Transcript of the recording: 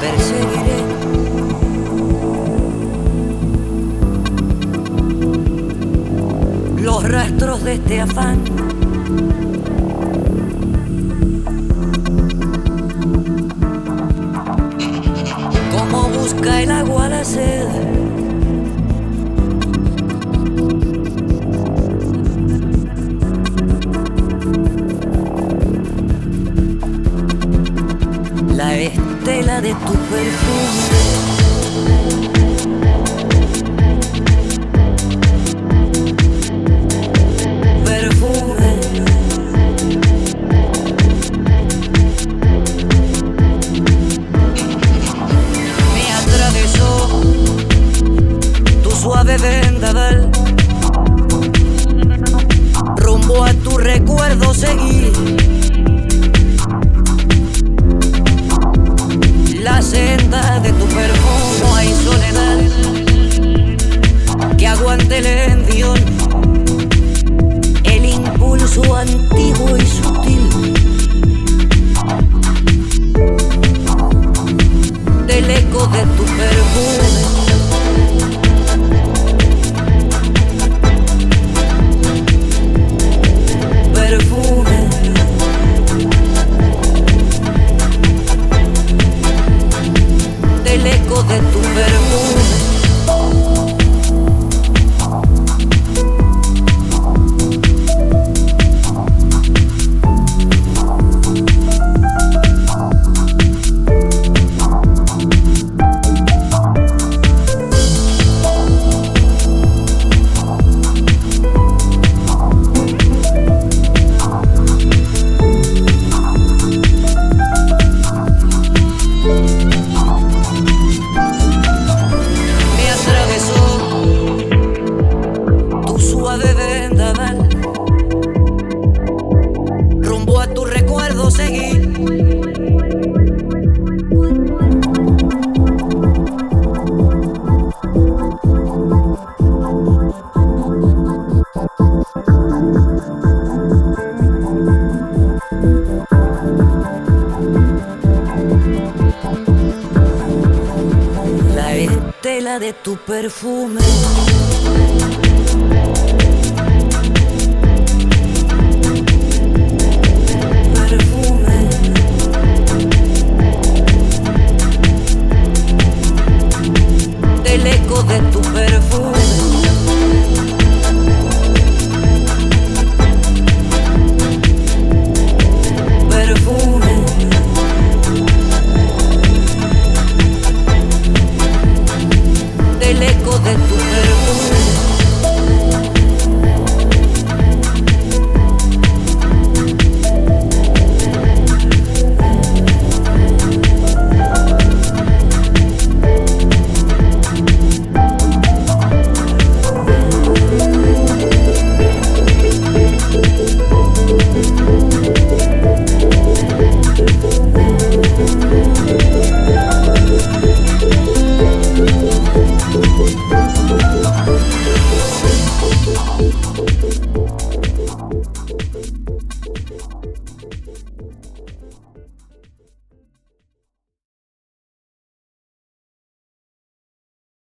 perseguiré. Los rastros de este afán, como busca el agua la sed. La estela de tu perfume, perfume. Me atravesó tu suave vendaval, rumbo a tu recuerdo seguí. La senda de tu perfume, no hay soledad que aguante el envión, el impulso antiguo y sutil del eco de tu perfume. Perfume. El eco de tu perfume. Rumbo a tu recuerdo seguí. La estela de tu perfume.